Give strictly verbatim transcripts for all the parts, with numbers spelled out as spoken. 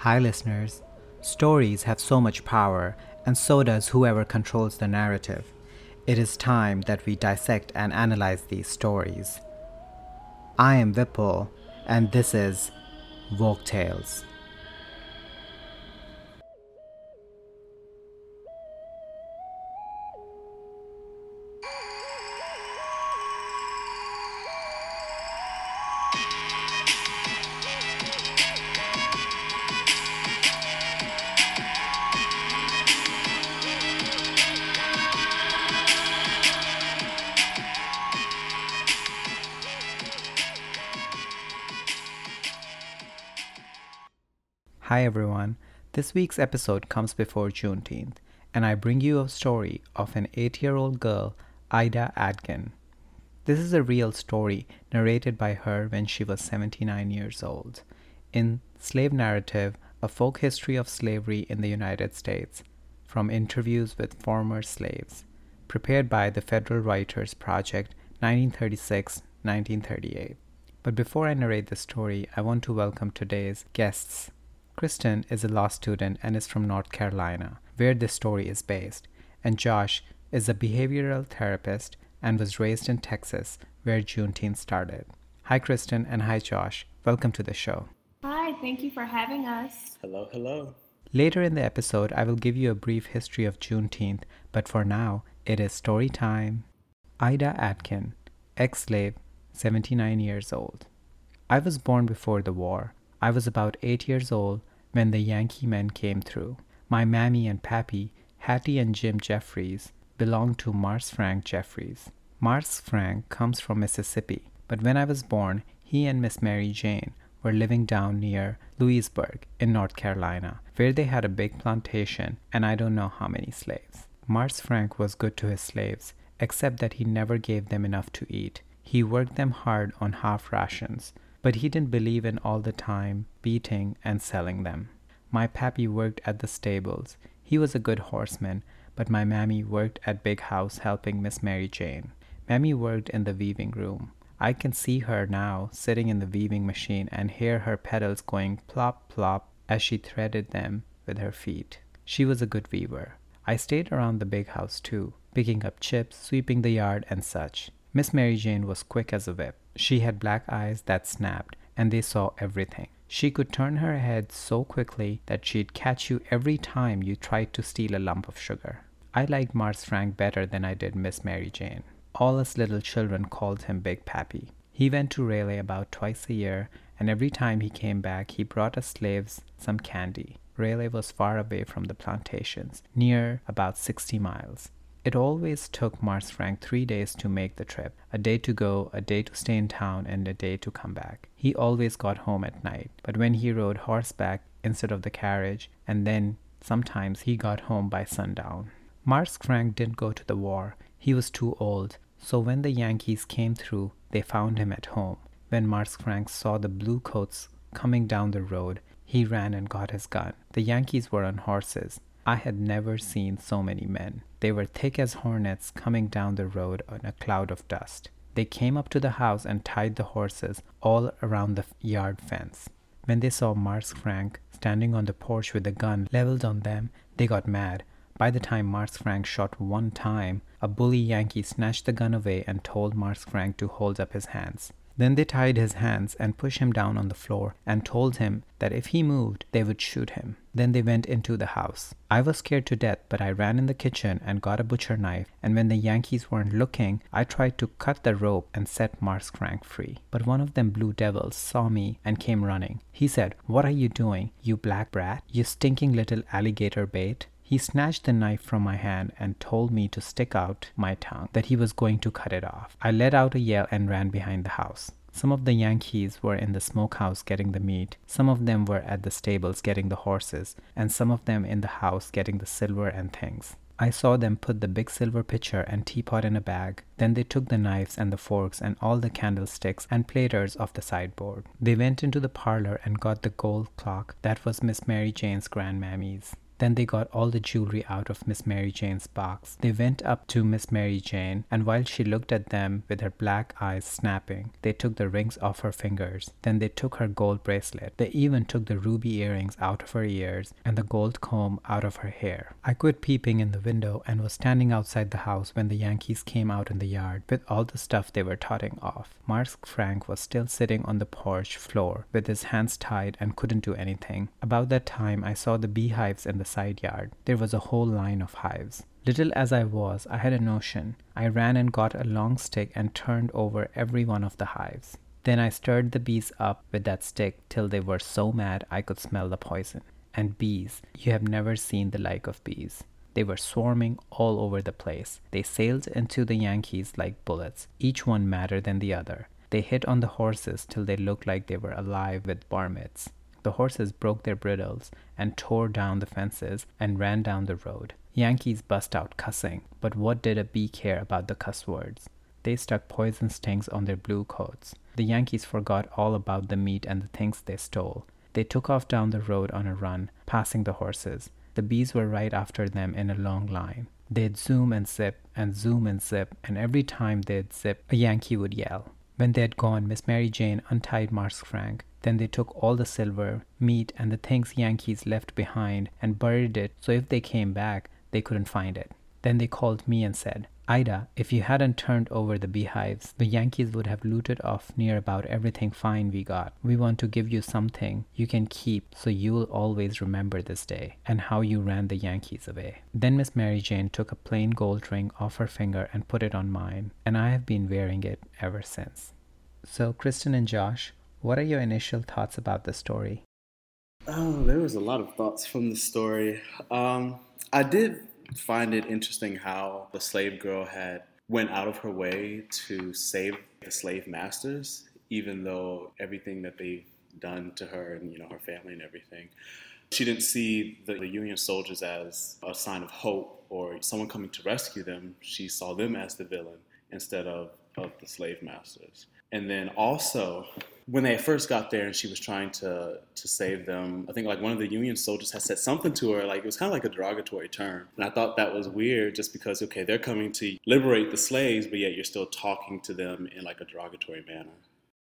Hi, listeners. Stories have so much power, and so does whoever controls the narrative. It is time that we dissect and analyze these stories. I am Vipul, and this is Vogue Tales. Hi, everyone. This week's episode comes before Juneteenth, and I bring you a story of an eight year old girl, Ida Adkin. This is a real story narrated by her when she was seventy-nine years old. In Slave Narrative, A Folk History of Slavery in the United States, from interviews with former slaves, prepared by the Federal Writers Project, nineteen thirty-six to nineteen thirty-eight. But before I narrate the story, I want to welcome today's guests. Kristen is a law student and is from North Carolina, where this story is based, and Josh is a behavioral therapist and was raised in Texas, where Juneteenth started. Hi, Kristen, and hi, Josh. Welcome to the show. Hi, thank you for having us. Hello, hello. Later in the episode, I will give you a brief history of Juneteenth, but for now, it is story time. Ida Adkin, ex-slave, seventy-nine years old. I was born before the war. I was about eight years old when the Yankee men came through. My mammy and pappy, Hattie and Jim Jeffries, belonged to Mars Frank Jeffries. Mars Frank comes from Mississippi, but when I was born, he and Miss Mary Jane were living down near Louisburg in North Carolina, where they had a big plantation and I don't know how many slaves. Mars Frank was good to his slaves, except that he never gave them enough to eat. He worked them hard on half rations, but he didn't believe in all the time beating and selling them. My pappy worked at the stables. He was a good horseman, but my mammy worked at big house helping Miss Mary Jane. Mammy worked in the weaving room. I can see her now sitting in the weaving machine and hear her pedals going plop plop as she threaded them with her feet. She was a good weaver. I stayed around the big house too, picking up chips, sweeping the yard and such. Miss Mary Jane was quick as a whip. She had black eyes that snapped, and they saw everything. She could turn her head so quickly that she'd catch you every time you tried to steal a lump of sugar. I liked Mars Frank better than I did Miss Mary Jane. All us little children called him Big Pappy. He went to Raleigh about twice a year, and every time he came back, he brought us slaves some candy. Raleigh was far away from the plantations, near about sixty miles. It always took Mars Frank three days to make the trip, a day to go, a day to stay in town, and a day to come back. He always got home at night, but when he rode horseback instead of the carriage, and then sometimes he got home by sundown. Mars Frank didn't go to the war. He was too old, so when the Yankees came through, they found him at home. When Mars Frank saw the blue coats coming down the road, he ran and got his gun. The Yankees were on horses. I had never seen so many men. They were thick as hornets coming down the road on a cloud of dust. They came up to the house and tied the horses all around the yard fence. When they saw Mars Frank standing on the porch with a gun leveled on them, they got mad. By the time Mars Frank shot one time, a bully Yankee snatched the gun away and told Mars Frank to hold up his hands. Then they tied his hands and pushed him down on the floor and told him that if he moved, they would shoot him. Then they went into the house. I was scared to death, but I ran in the kitchen and got a butcher knife, and when the Yankees weren't looking, I tried to cut the rope and set Mars Frank free. But one of them blue devils saw me and came running. He said, "What are you doing, you black brat? You stinking little alligator bait?" He snatched the knife from my hand and told me to stick out my tongue, that he was going to cut it off. I let out a yell and ran behind the house. Some of the Yankees were in the smokehouse getting the meat, some of them were at the stables getting the horses, and some of them in the house getting the silver and things. I saw them put the big silver pitcher and teapot in a bag. Then they took the knives and the forks and all the candlesticks and platers off the sideboard. They went into the parlor and got the gold clock that was Miss Mary Jane's grandmammy's. Then they got all the jewelry out of Miss Mary Jane's box. They went up to Miss Mary Jane, and while she looked at them with her black eyes snapping, they took the rings off her fingers. Then they took her gold bracelet. They even took the ruby earrings out of her ears and the gold comb out of her hair. I quit peeping in the window and was standing outside the house when the Yankees came out in the yard with all the stuff they were totting off. Mark Frank was still sitting on the porch floor with his hands tied and couldn't do anything. About that time, I saw the beehives in the side yard. There was a whole line of hives. Little as I was, I had a notion. I ran and got a long stick and turned over every one of the hives. Then I stirred the bees up with that stick till they were so mad I could smell the poison. And bees, you have never seen the like of bees. They were swarming all over the place. They sailed into the Yankees like bullets, each one madder than the other. They hit on the horses till they looked like they were alive with bar mitts. The horses broke their bridles and tore down the fences and ran down the road. Yankees bust out cussing, but what did a bee care about the cuss words? They stuck poison stings on their blue coats. The Yankees forgot all about the meat and the things they stole. They took off down the road on a run, passing the horses. The bees were right after them in a long line. They'd zoom and zip and zoom and zip, and every time they'd zip, a Yankee would yell. When they had gone, Miss Mary Jane untied Mark Frank. Then they took all the silver, meat, and the things Yankees left behind and buried it so if they came back, they couldn't find it. Then they called me and said, "Ida, if you hadn't turned over the beehives, the Yankees would have looted off near about everything fine we got. We want to give you something you can keep so you'll always remember this day and how you ran the Yankees away." Then Miss Mary Jane took a plain gold ring off her finger and put it on mine, and I have been wearing it ever since. So, Kristen and Josh, what are your initial thoughts about the story? Oh, there was a lot of thoughts from the story. Um, I did find it interesting how the slave girl had went out of her way to save the slave masters, even though everything that they've done to her and, you know, her family and everything. She didn't see the, the Union soldiers as a sign of hope or someone coming to rescue them. She saw them as the villain instead of, of the slave masters. And then also, when they first got there and she was trying to to save them, I think like one of the Union soldiers had said something to her, like it was kind of like a derogatory term. And I thought that was weird just because, okay, they're coming to liberate the slaves, but yet you're still talking to them in like a derogatory manner.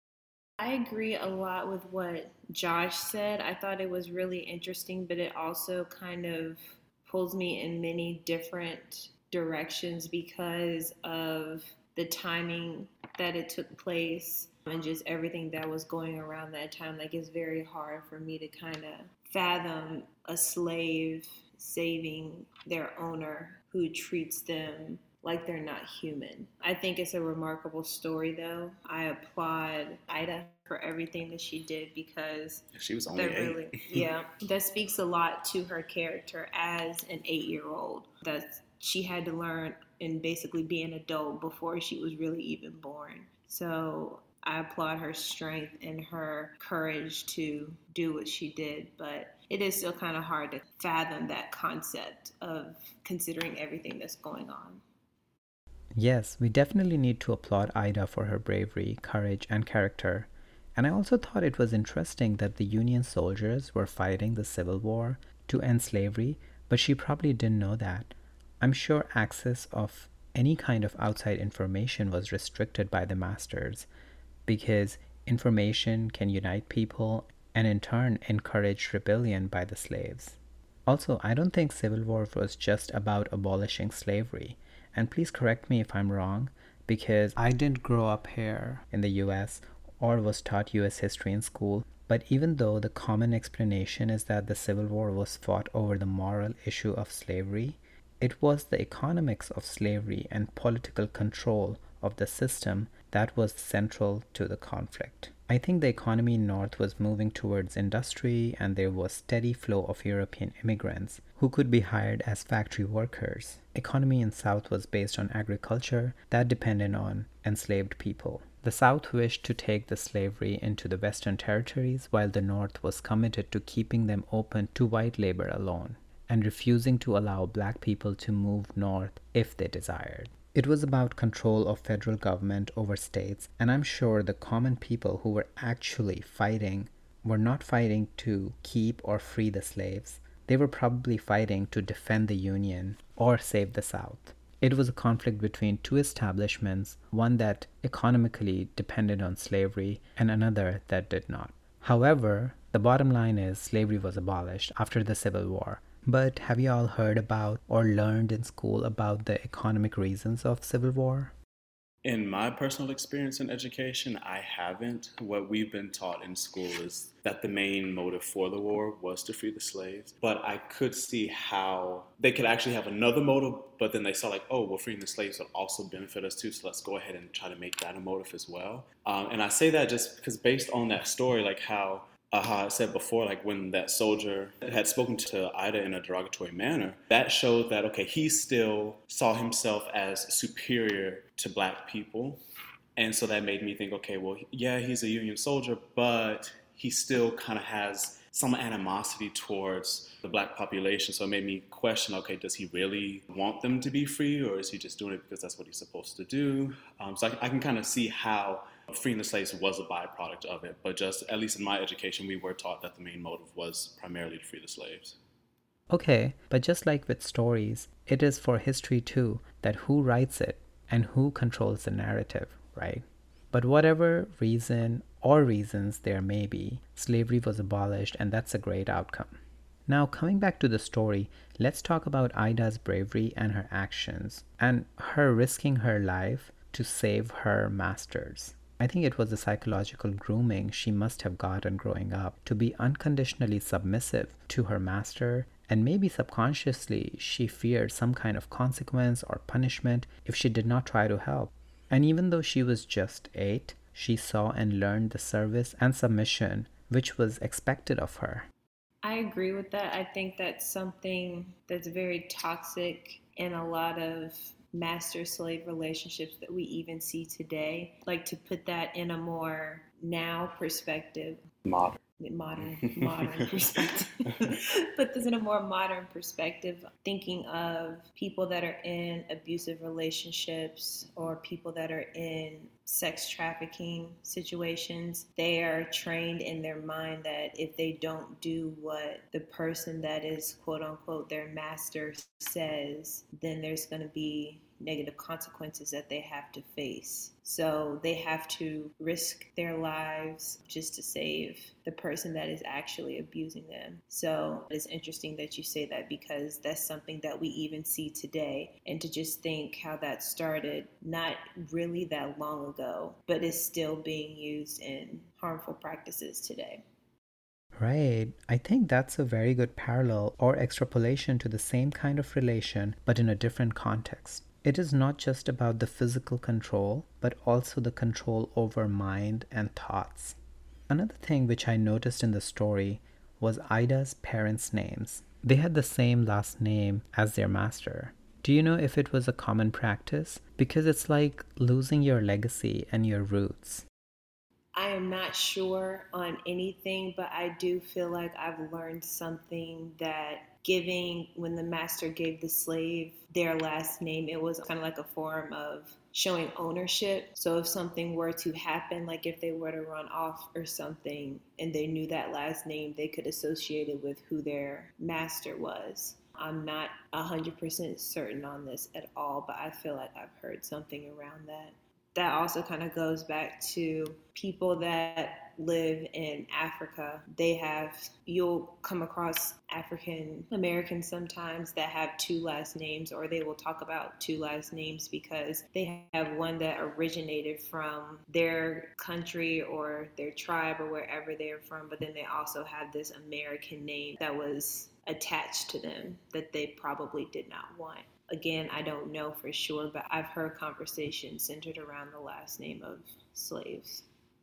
I agree a lot with what Josh said. I thought it was really interesting, but it also kind of pulls me in many different directions because of the timing that it took place and just everything that was going around that time. Like, it's very hard for me to kind of fathom a slave saving their owner who treats them like they're not human. I think it's a remarkable story, though. I applaud Ida for everything that she did because she was only that eight. really, yeah, that speaks a lot to her character as an eight-year-old. That she had to learn and basically be an adult before she was really even born. So I applaud her strength and her courage to do what she did, but it is still kind of hard to fathom that concept of considering everything that's going on. Yes, we definitely need to applaud Ida for her bravery, courage, and character. And I also thought it was interesting that the Union soldiers were fighting the Civil War to end slavery, but she probably didn't know that. I'm sure access of any kind of outside information was restricted by the masters because information can unite people and in turn encourage rebellion by the slaves. Also, I don't think Civil War was just about abolishing slavery. And please correct me if I'm wrong, because I didn't grow up here in the U S or was taught U S history in school. But even though the common explanation is that the Civil War was fought over the moral issue of slavery, it was the economics of slavery and political control of the system that was central to the conflict. I think the economy in North was moving towards industry and there was steady flow of European immigrants who could be hired as factory workers. Economy in South was based on agriculture that depended on enslaved people. The South wished to take the slavery into the Western territories while the North was committed to keeping them open to white labor alone and refusing to allow black people to move north if they desired. It was about control of federal government over states, and I'm sure the common people who were actually fighting were not fighting to keep or free the slaves, They were probably fighting to defend the Union or save the South. It was a conflict between two establishments, one that economically depended on slavery and another that did not. However, the bottom line is slavery was abolished after the Civil War. But have you all heard about or learned in school about the economic reasons of Civil War? In my personal experience in education, I haven't. What we've been taught in school is that the main motive for the war was to free the slaves. But I could see how they could actually have another motive, but then they saw like, oh, well, freeing the slaves would also benefit us too, so let's go ahead and try to make that a motive as well. Um, and I say that just because based on that story, like how Uh, how I said before, like when that soldier had spoken to Ida in a derogatory manner, that showed that, okay, he still saw himself as superior to black people. And so that made me think, okay, well, yeah, he's a Union soldier, but he still kind of has some animosity towards the black population. So it made me question, okay, does he really want them to be free, or is he just doing it because that's what he's supposed to do? Um, so I, I can kind of see how freeing the slaves was a byproduct of it, but just at least in my education, we were taught that the main motive was primarily to free the slaves. Okay, but just like with stories, it is for history too that who writes it and who controls the narrative, right? But whatever reason or reasons there may be, slavery was abolished, and that's a great outcome. Now, coming back to the story, let's talk about Ida's bravery and her actions, and her risking her life to save her masters. I think it was the psychological grooming she must have gotten growing up to be unconditionally submissive to her master, and maybe subconsciously she feared some kind of consequence or punishment if she did not try to help. And even though she was just eight, she saw and learned the service and submission which was expected of her. I agree with that. I think that's something that's very toxic in a lot of master-slave relationships that we even see today. Like, to put that in a more now perspective. Modern. Modern, modern perspective. Put this in a more modern perspective, thinking of people that are in abusive relationships or people that are in sex trafficking situations. They are trained in their mind that if they don't do what the person that is quote unquote their master says, then there's going to be negative consequences that they have to face. So they have to risk their lives just to save the person that is actually abusing them. So it's interesting that you say that, because that's something that we even see today. And to just think how that started not really that long ago, but is still being used in harmful practices today. Right. I think that's a very good parallel or extrapolation to the same kind of relation, but in a different context. It is not just about the physical control, but also the control over mind and thoughts. Another thing which I noticed in the story was Ida's parents' names. They had the same last name as their master. Do you know if it was a common practice? Because it's like losing your legacy and your roots. I am not sure on anything, but I do feel like I've learned something that giving, when the master gave the slave their last name, it was kind of like a form of showing ownership. So if something were to happen, like if they were to run off or something, and they knew that last name, they could associate it with who their master was. I'm not one hundred percent certain on this at all, but I feel like I've heard something around that. That also kind of goes back to people that live in Africa. They have, you'll come across African Americans sometimes that have two last names, or they will talk about two last names because they have one that originated from their country or their tribe or wherever they're from, but then they also have this American name that was attached to them that they probably did not want. Again, I don't know for sure, but I've heard conversations centered around the last name of slaves.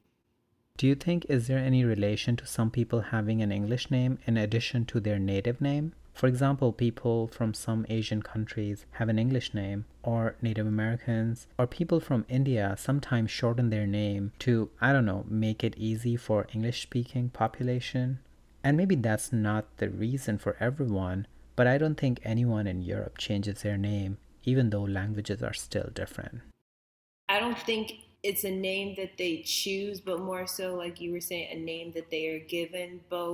Do you think, is there any relation to some people having an English name in addition to their native name? For example, people from some Asian countries have an English name, or Native Americans, or people from India sometimes shorten their name to, I don't know, make it easy for English-speaking population. And maybe that's not the reason for everyone, but I don't think anyone in Europe changes their name, even though languages are still different. I don't think it's a name that they choose, but more so, like you were saying, a name that they are given. Both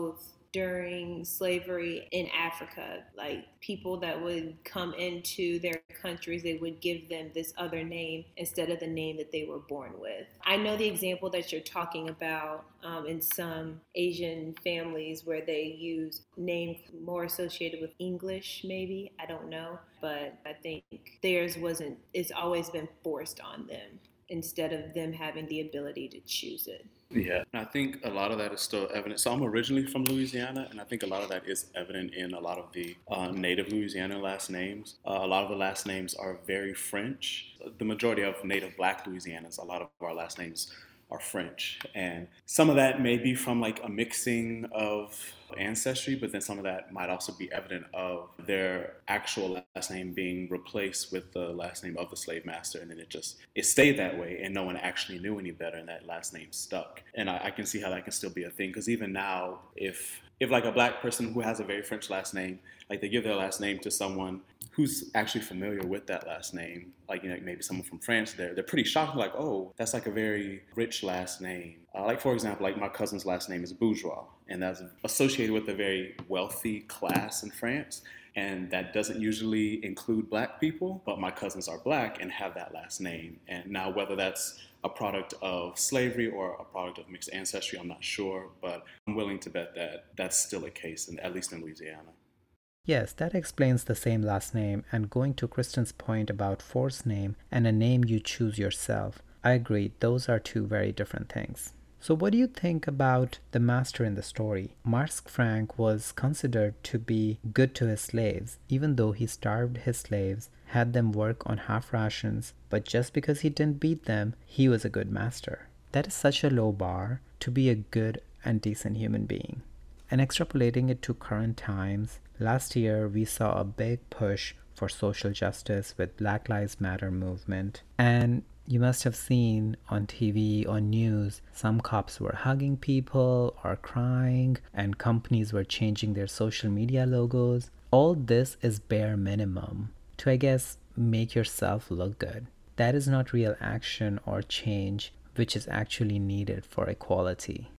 during slavery in Africa. Like people that would come into their countries, they would give them this other name instead of the name that they were born with. I know the example that you're talking about um, in some Asian families where they use names more associated with English, maybe. I don't know. But I think theirs wasn't, it's always been forced on them instead of them having the ability to choose it. Yeah, and I think a lot of that is still evident. So I'm originally from Louisiana, and I think a lot of that is evident in a lot of the uh, native Louisiana last names. Uh, a lot of the last names are very French. The majority of native Black Louisianans, a lot of our last names are French. And some of that may be from like a mixing of ancestry, but then some of that might also be evident of their actual last name being replaced with the last name of the slave master, and then it just it stayed that way, and no one actually knew any better, and that last name stuck. And I, I can see how that can still be a thing, because even now, if if like a Black person who has a very French last name, like they give their last name to someone who's actually familiar with that last name, like, you know, maybe someone from France, they're, they're pretty shocked, like, oh, that's like a very rich last name. Uh, like, for example, like my cousin's last name is Bourgeois, and that's associated with a very wealthy class in France. And that doesn't usually include Black people, but my cousins are Black and have that last name. And now whether that's a product of slavery or a product of mixed ancestry, I'm not sure, but I'm willing to bet that that's still a case, in, at least in Louisiana. Yes, that explains the same last name. And going to Kristen's point about forced name and a name you choose yourself, I agree, those are two very different things. So what do you think about the master in the story? Marc Frank was considered to be good to his slaves, even though he starved his slaves, had them work on half rations, but just because he didn't beat them, he was a good master. That is such a low bar to be a good and decent human being. And extrapolating it to current times, last year we saw a big push for social justice with Black Lives Matter movement. And you must have seen on T V, on news, some cops were hugging people or crying, and companies were changing their social media logos. All this is bare minimum to, I guess, make yourself look good. That is not real action or change, which is actually needed for equality.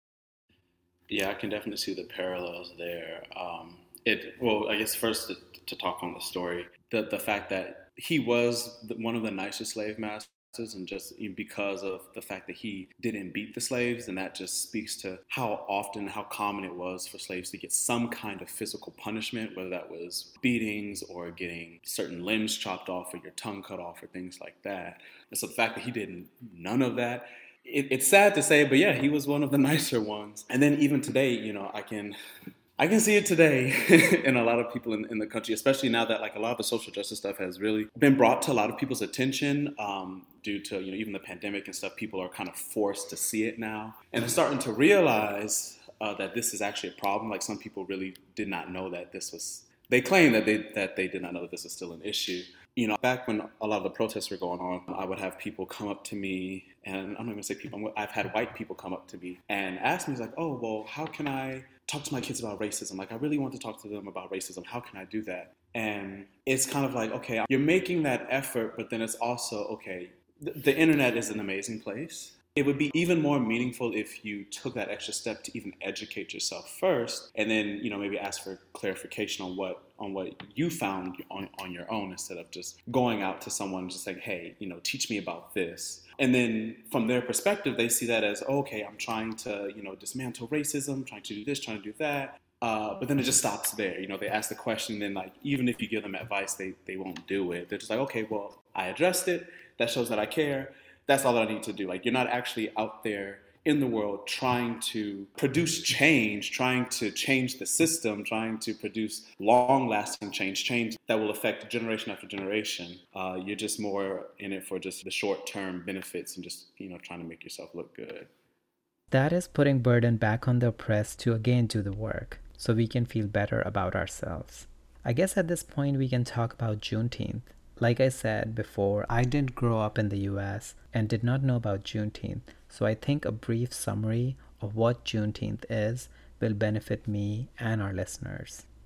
Yeah, I can definitely see the parallels there. Um, it well, I guess first to, to talk on the story, the the fact that he was the, one of the nicest slave masters, and just because of the fact that he didn't beat the slaves, and that just speaks to how often, how common it was for slaves to get some kind of physical punishment, whether that was beatings or getting certain limbs chopped off or your tongue cut off or things like that. And so the fact that he did none of that, it, it's sad to say, but yeah, he was one of the nicer ones. And then even today, you know, I can... I can see it today in a lot of people in, in the country, especially now that like a lot of the social justice stuff has really been brought to a lot of people's attention um, due to, you know, even the pandemic and stuff. People are kind of forced to see it now, and they're starting to realize uh, that this is actually a problem. Like some people really did not know that this was. They claim that they that they did not know that this was still an issue. You know, back when a lot of the protests were going on, I would have people come up to me, and I'm not even gonna say people. I've had white people come up to me and ask me, like, "Oh, well, how can I talk to my kids about racism? Like, I really want to talk to them about racism. How can I do that?" And it's kind of like, okay, you're making that effort, but then it's also, okay, the, the internet is an amazing place. It would be even more meaningful if you took that extra step to even educate yourself first, and then, you know, maybe ask for clarification on what on what you found on, on your own, instead of just going out to someone and just saying, hey, you know, teach me about this. And then from their perspective, they see that as, oh, okay, I'm trying to, you know, dismantle racism, trying to do this, trying to do that. Uh, but then it just stops there. You know, they ask the question, and then, like, even if you give them advice, they, they won't do it. They're just like, okay, well, I addressed it. That shows that I care. That's all that I need to do. Like, you're not actually out there in the world trying to produce change, trying to change the system, trying to produce long-lasting change, change that will affect generation after generation. Uh, you're just more in it for just the short-term benefits and just, you know, trying to make yourself look good. That is putting burden back on the oppressed to again do the work, so we can feel better about ourselves. I guess at this point we can talk about Juneteenth. Like I said before, I didn't grow up in the U S and did not know about Juneteenth, so I think a brief summary of what Juneteenth is will benefit me and our listeners.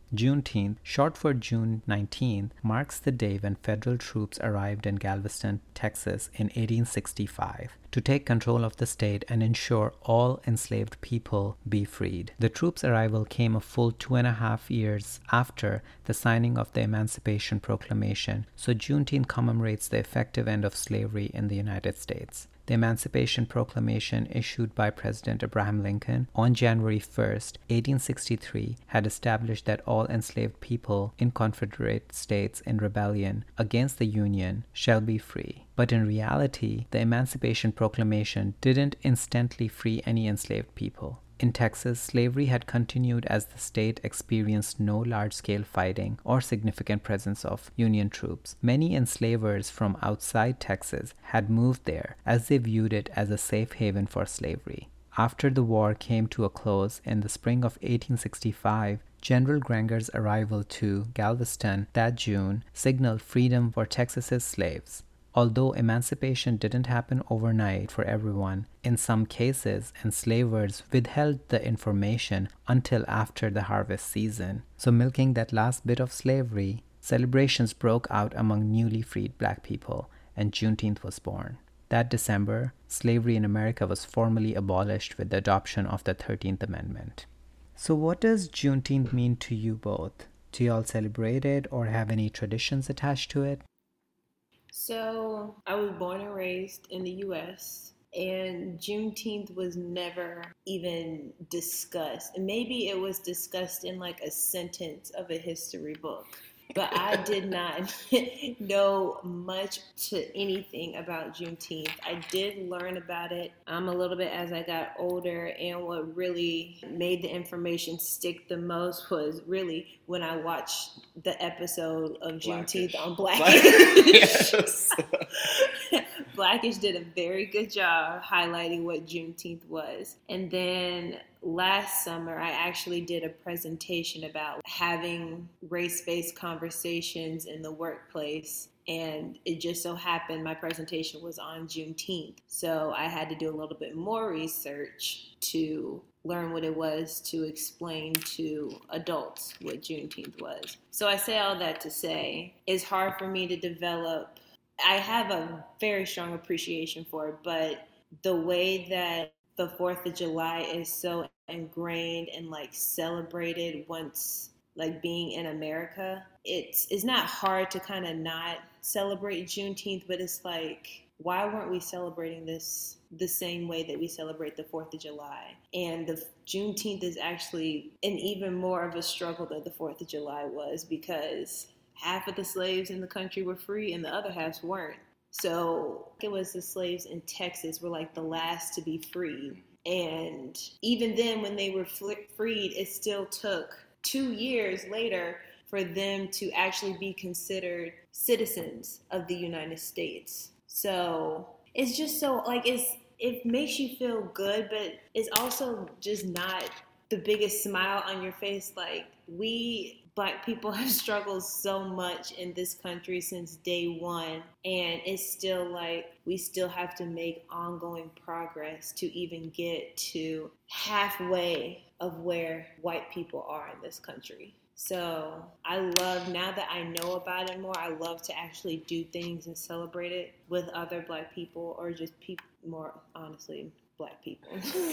Juneteenth, short for June nineteenth, marks the day when federal troops arrived in Galveston, Texas in eighteen sixty-five to take control of the state and ensure all enslaved people be freed. The troops' arrival came a full two and a half years after the signing of the Emancipation Proclamation, so Juneteenth commemorates the effective end of slavery in the United States. The Emancipation Proclamation issued by President Abraham Lincoln on January first, eighteen sixty-three, had established that all enslaved people in Confederate states in rebellion against the Union shall be free. But in reality, the Emancipation Proclamation didn't instantly free any enslaved people. In Texas, slavery had continued as the state experienced no large-scale fighting or significant presence of Union troops. Many enslavers from outside Texas had moved there as they viewed it as a safe haven for slavery. After the war came to a close in the spring of eighteen sixty-five, General Granger's arrival to Galveston that June signaled freedom for Texas's slaves. Although emancipation didn't happen overnight for everyone, in some cases, enslavers withheld the information until after the harvest season. So milking that last bit of slavery, celebrations broke out among newly freed black people, and Juneteenth was born. That December, slavery in America was formally abolished with the adoption of the thirteenth Amendment. So what does Juneteenth mean to you both? Do y'all celebrate it or have any traditions attached to it? So I was born and raised in the U S, and Juneteenth was never even discussed. And maybe it was discussed in like a sentence of a history book. But I did not know much to anything about Juneteenth. I did learn about it um, a little bit as I got older, and what really made the information stick the most was really when I watched the episode of Juneteenth Blackish. on Blackish. Yes. Blackish did a very good job highlighting what Juneteenth was. And then last summer, I actually did a presentation about having race-based conversations in the workplace. And it just so happened my presentation was on Juneteenth. So I had to do a little bit more research to learn what it was to explain to adults what Juneteenth was. So I say all that to say, it's hard for me to develop. I have a very strong appreciation for it, but the way that the fourth of July is so ingrained and like celebrated once like being in America, it's it's not hard to kind of not celebrate Juneteenth, but it's like, why weren't we celebrating this the same way that we celebrate the fourth of July? And the Juneteenth is actually an even more of a struggle than the fourth of July was, because half of the slaves in the country were free and the other halves weren't. So it was the slaves in Texas were like the last to be freed. And even then, when they were freed, it still took two years later for them to actually be considered citizens of the United States. So it's just so like it's it makes you feel good, but it's also just not the biggest smile on your face. Like, we Black people have struggled so much in this country since day one, and it's still like we still have to make ongoing progress to even get to halfway of where white people are in this country. So I love, now that I know about it more, I love to actually do things and celebrate it with other Black people, or just people, more honestly, Black people.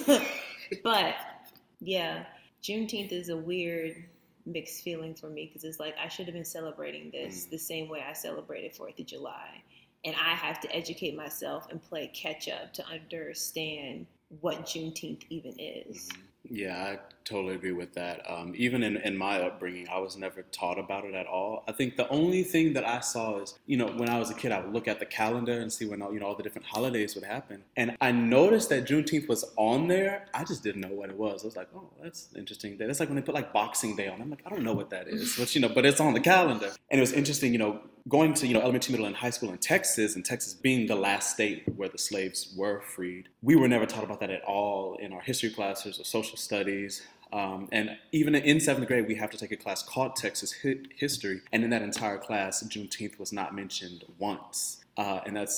But yeah, Juneteenth is a weird mixed feeling for me, because it's like I should have been celebrating this the same way I celebrated fourth of July. And I have to educate myself and play catch up to understand what Juneteenth even is. Yeah, I totally agree with that. Um, even in, in my upbringing, I was never taught about it at all. I think the only thing that I saw is, you know, when I was a kid, I would look at the calendar and see when all, you know, all the different holidays would happen. And I noticed that Juneteenth was on there. I just didn't know what it was. I was like, oh, that's interesting. That's like when they put like Boxing Day on. I'm like, I don't know what that is, but you know, but it's on the calendar. And it was interesting, you know, going to, you know, elementary, middle, and high school in Texas, and Texas being the last state where the slaves were freed, we were never taught about that at all in our history classes or social studies. Um, and even in seventh grade, we have to take a class called Texas History. And in that entire class, Juneteenth was not mentioned once. Uh, and that's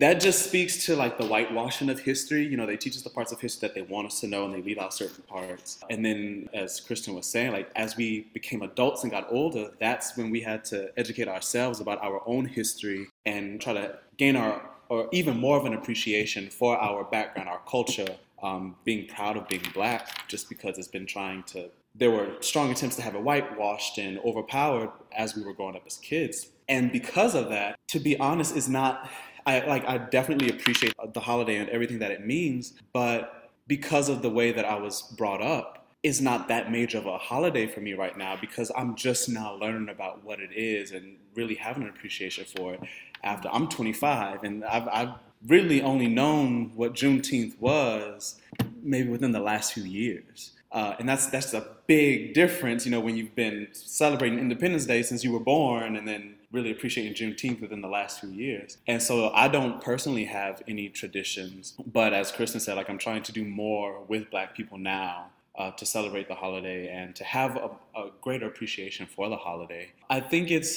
that just speaks to like the whitewashing of history. You know, they teach us the parts of history that they want us to know and they leave out certain parts. And then as Kristen was saying, like as we became adults and got older, that's when we had to educate ourselves about our own history and try to gain our, or even more of an appreciation for our background, our culture, um, being proud of being Black, just because it's been trying to, there were strong attempts to have it whitewashed and overpowered as we were growing up as kids. And because of that, to be honest, is not, I like I definitely appreciate the holiday and everything that it means, but because of the way that I was brought up, it's not that major of a holiday for me right now because I'm just now learning about what it is and really having an appreciation for it after I'm twenty-five, and I've, I've really only known what Juneteenth was maybe within the last few years. Uh, and that's that's a big difference, you know, when you've been celebrating Independence Day since you were born and then really appreciating Juneteenth within the last few years. And so I don't personally have any traditions, but as Kristen said, like I'm trying to do more with Black people now uh, to celebrate the holiday and to have a, a greater appreciation for the holiday. I think it's,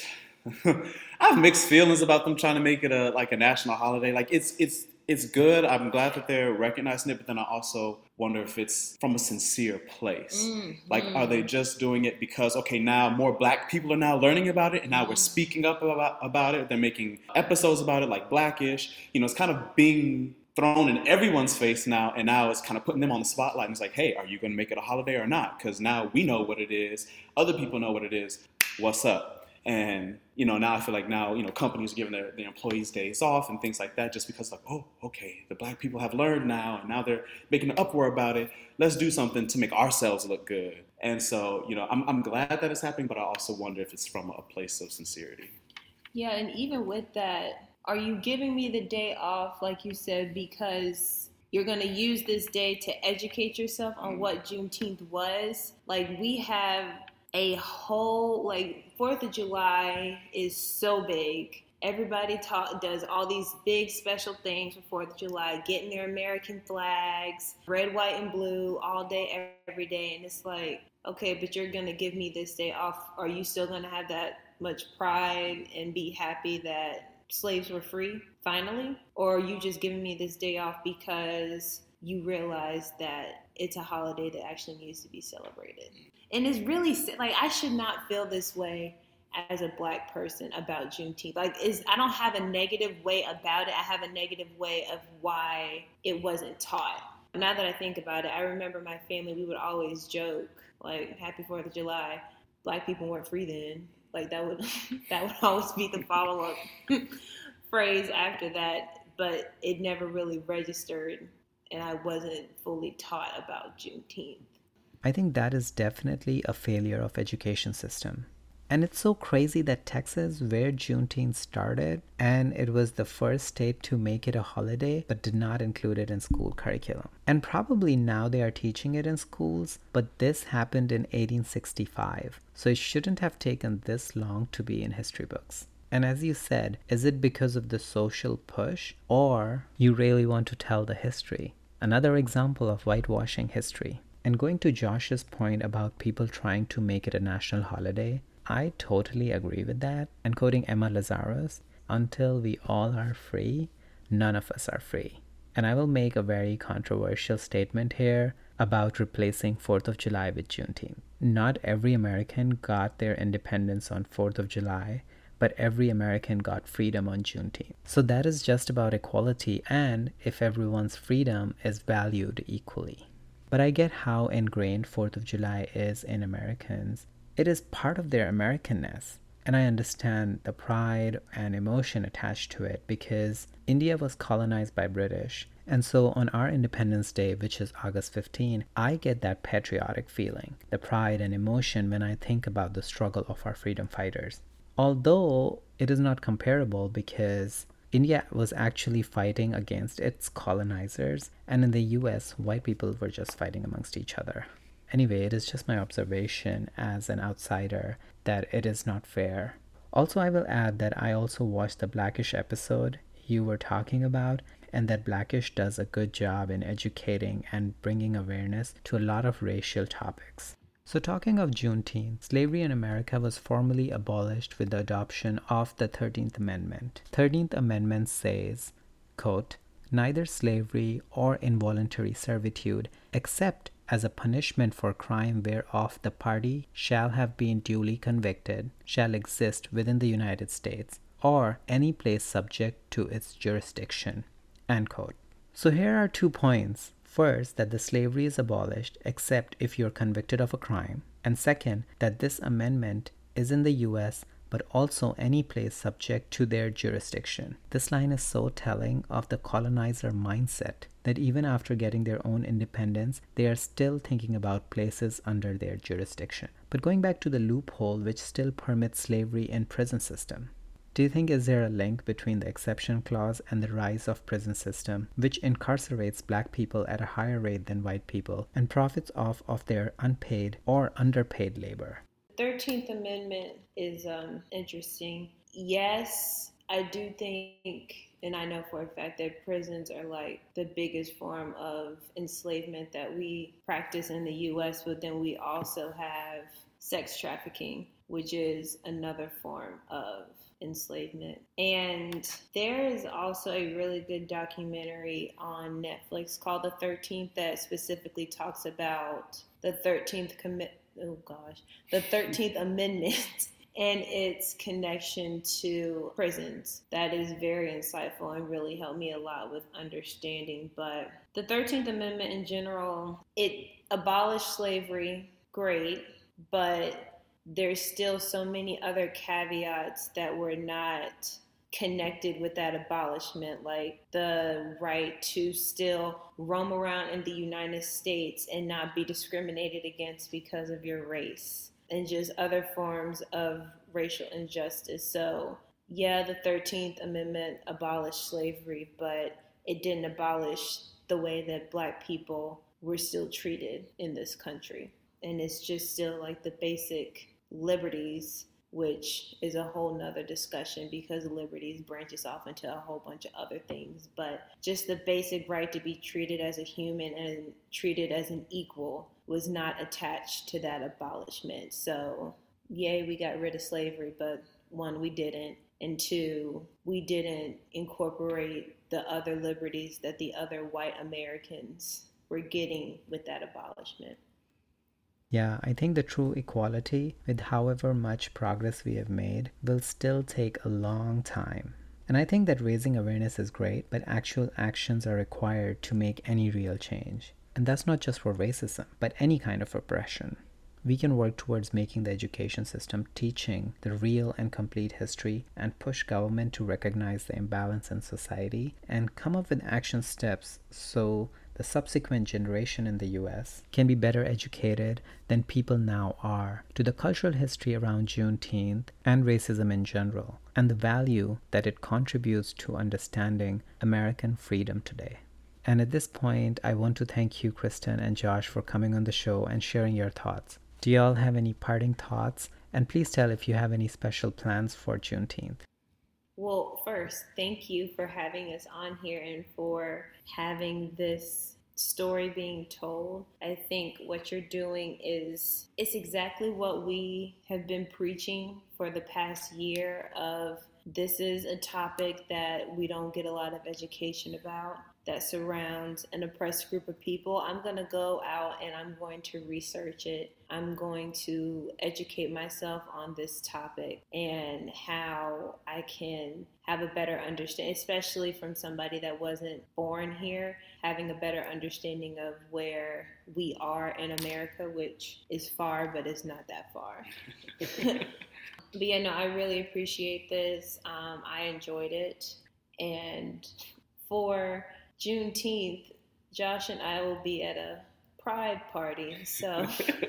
I have mixed feelings about them trying to make it a like a national holiday. Like it's it's it's good. I'm glad that they're recognizing it, but then I also wonder if it's from a sincere place. Mm, like, mm. Are they just doing it because, okay, now more Black people are now learning about it, and now mm. we're speaking up about, about it. They're making episodes about it, like Blackish. You know, it's kind of being thrown in everyone's face now, and now it's kind of putting them on the spotlight. And it's like, hey, are you going to make it a holiday or not? Because now we know what it is. Other people know what it is. What's up? And, you know, now I feel like now, you know, companies are giving their, their employees days off and things like that just because like, oh, okay, the Black people have learned now and now they're making an uproar about it. Let's do something to make ourselves look good. And so, you know, I'm I'm glad that it's happening, but I also wonder if it's from a place of sincerity. Yeah, and even with that, are you giving me the day off, like you said, because you're going to use this day to educate yourself on what Juneteenth was? Like we have a whole, like, fourth of July is so big. Everybody talk, does all these big special things for fourth of July, getting their American flags, red, white, and blue all day, every day. And it's like, okay, but you're going to give me this day off. Are you still going to have that much pride and be happy that slaves were free, finally? Or are you just giving me this day off because you realize that it's a holiday that actually needs to be celebrated? And it's really, like, I should not feel this way as a Black person about Juneteenth. Like, is I don't have a negative way about it. I have a negative way of why it wasn't taught. Now that I think about it, I remember my family, we would always joke, like, Happy fourth of July. Black people weren't free then. Like, that would that would always be the follow-up phrase after that. But it never really registered, and I wasn't fully taught about Juneteenth. I think that is definitely a failure of education system. And it's so crazy that Texas, where Juneteenth started, and it was the first state to make it a holiday, but did not include it in school curriculum. And probably now they are teaching it in schools, but this happened in eighteen sixty-five. So it shouldn't have taken this long to be in history books. And as you said, is it because of the social push, or you really want to tell the history? Another example of whitewashing history. And going to Josh's point about people trying to make it a national holiday, I totally agree with that. And quoting Emma Lazarus, until we all are free, none of us are free. And I will make a very controversial statement here about replacing fourth of July with Juneteenth. Not every American got their independence on fourth of July, but every American got freedom on Juneteenth. So that is just about equality and if everyone's freedom is valued equally. But I get how ingrained fourth of July is in Americans. It is part of their Americanness. And I understand the pride and emotion attached to it because India was colonized by British. And so on our Independence Day, which is August fifteenth, I get that patriotic feeling, the pride and emotion when I think about the struggle of our freedom fighters. Although it is not comparable because India was actually fighting against its colonizers, and in the U S, white people were just fighting amongst each other. Anyway, it is just my observation as an outsider that it is not fair. Also, I will add that I also watched the Blackish episode you were talking about, and that Blackish does a good job in educating and bringing awareness to a lot of racial topics. So talking of Juneteenth, slavery in America was formally abolished with the adoption of the thirteenth Amendment. thirteenth Amendment says, quote, neither slavery or involuntary servitude, except as a punishment for crime whereof the party shall have been duly convicted, shall exist within the United States, or any place subject to its jurisdiction. End quote. So here are two points. First, that the slavery is abolished except if you're convicted of a crime. And second, that this amendment is in the U S but also any place subject to their jurisdiction. This line is so telling of the colonizer mindset that even after getting their own independence, they are still thinking about places under their jurisdiction. But going back to the loophole which still permits slavery in prison system, do you think is there a link between the exception clause and the rise of prison system, which incarcerates black people at a higher rate than white people and profits off of their unpaid or underpaid labor? thirteenth Amendment is um, interesting. Yes, I do think, and I know for a fact that prisons are like the biggest form of enslavement that we practice in the U S, but then we also have sex trafficking, which is another form of enslavement. And there is also a really good documentary on Netflix called The thirteenth that specifically talks about the thirteenth commit oh gosh, the thirteenth Amendment and its connection to prisons. That is very insightful and really helped me a lot with understanding. But the thirteenth Amendment in general, it abolished slavery, great, but there's still so many other caveats that were not connected with that abolishment, like the right to still roam around in the United States and not be discriminated against because of your race, and just other forms of racial injustice. So yeah, the thirteenth Amendment abolished slavery, but it didn't abolish the way that black people were still treated in this country. And it's just still like the basic liberties, which is a whole nother discussion because liberties branches off into a whole bunch of other things. But just the basic right to be treated as a human and treated as an equal was not attached to that abolishment. So, yay, we got rid of slavery, but one, we didn't. And two, we didn't incorporate the other liberties that the other white Americans were getting with that abolishment. Yeah, I think the true equality, with however much progress we have made, will still take a long time. And I think that raising awareness is great, but actual actions are required to make any real change. And that's not just for racism, but any kind of oppression. We can work towards making the education system teaching the real and complete history and push government to recognize the imbalance in society and come up with action steps so the subsequent generation in the U S can be better educated than people now are to the cultural history around Juneteenth and racism in general, and the value that it contributes to understanding American freedom today. And at this point, I want to thank you, Kristen and Josh, for coming on the show and sharing your thoughts. Do y'all have any parting thoughts? And please tell if you have any special plans for Juneteenth. Well, first, thank you for having us on here and for having this story being told. I think what you're doing is it's exactly what we have been preaching for the past year of this is a topic that we don't get a lot of education about that surrounds an oppressed group of people. I'm going to go out and I'm going to research it. I'm going to educate myself on this topic and how I can have a better understanding, especially from somebody that wasn't born here, having a better understanding of where we are in America, which is far, but it's not that far. But yeah, no, I really appreciate this. Um, I enjoyed it. And for Juneteenth, Josh and I will be at a pride party. So,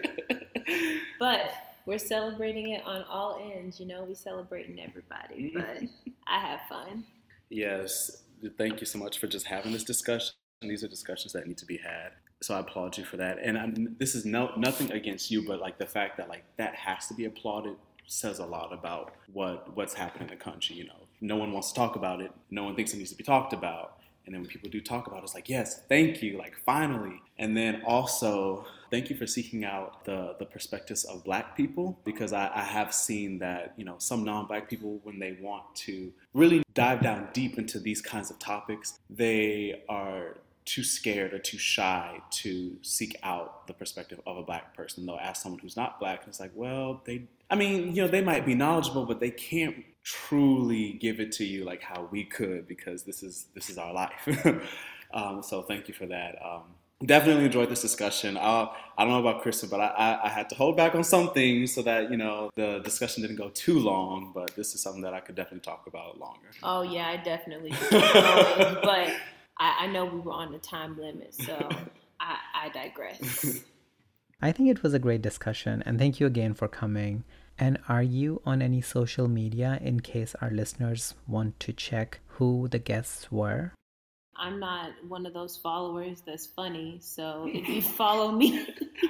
but we're celebrating it on all ends. You know, we celebrating everybody, but I have fun. Yes. Thank you so much for just having this discussion. These are discussions that need to be had. So I applaud you for that. And I'm, this is no nothing against you, but like the fact that like that has to be applauded says a lot about what what's happening in the country. You know, no one wants to talk about it. No one thinks it needs to be talked about. And then when people do talk about it, it's like, yes, thank you, like finally. And then also thank you for seeking out the, the perspectives of Black people, because I, I have seen that, you know, some non-Black people, when they want to really dive down deep into these kinds of topics, they are too scared or too shy to seek out the perspective of a Black person. They'll ask someone who's not Black, and it's like, well, they, I mean, you know, they might be knowledgeable, but they can't truly give it to you like how we could, because this is this is our life. um, so thank you for that. Um, definitely enjoyed this discussion. Uh, I don't know about Kristen, but I, I, I had to hold back on some things so that, you know, the discussion didn't go too long, but this is something that I could definitely talk about longer. Oh, yeah, I definitely could. um, but I, I know we were on the time limit, so I, I digress. I think it was a great discussion, and thank you again for coming. And are you on any social media in case our listeners want to check who the guests were? I'm not one of those followers that's funny, so if you follow me,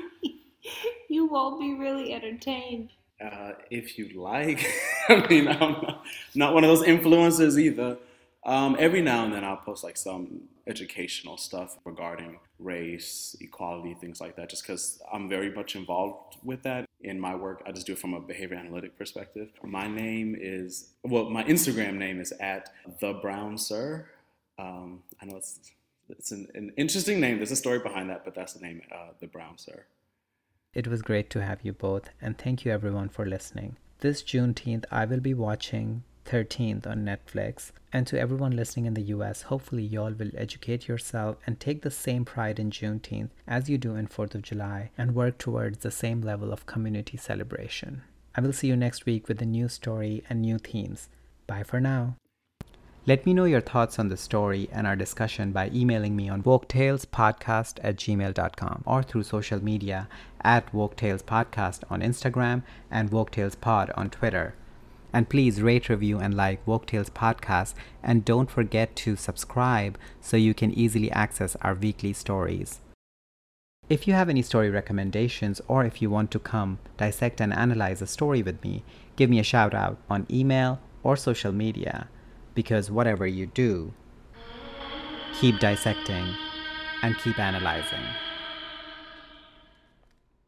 you won't be really entertained. Uh, if you like. I mean, I'm not, not one of those influencers either. Um, every now and then I'll post like some educational stuff regarding race, equality, things like that, just because I'm very much involved with that in my work. I just do it from a behavior analytic perspective. My name is, well, my Instagram name is at The Brown Sir. Um, I know it's it's an, an interesting name. There's a story behind that, but that's the name, uh, The Brown Sir. It was great to have you both, and thank you everyone for listening. This Juneteenth, I will be watching thirteenth on Netflix, and to everyone listening in the U S, hopefully y'all will educate yourself and take the same pride in Juneteenth as you do in fourth of July and work towards the same level of community celebration. I will see you next week with a new story and new themes. Bye for now. Let me know your thoughts on the story and our discussion by emailing me on woketalespodcast at gmail dot com or through social media at woketalespodcast on Instagram and woketalespod on Twitter. And please rate, review, and like Woke Tales Podcast, and don't forget to subscribe so you can easily access our weekly stories. If you have any story recommendations, or if you want to come dissect and analyze a story with me, give me a shout out on email or social media, because whatever you do, keep dissecting and keep analyzing.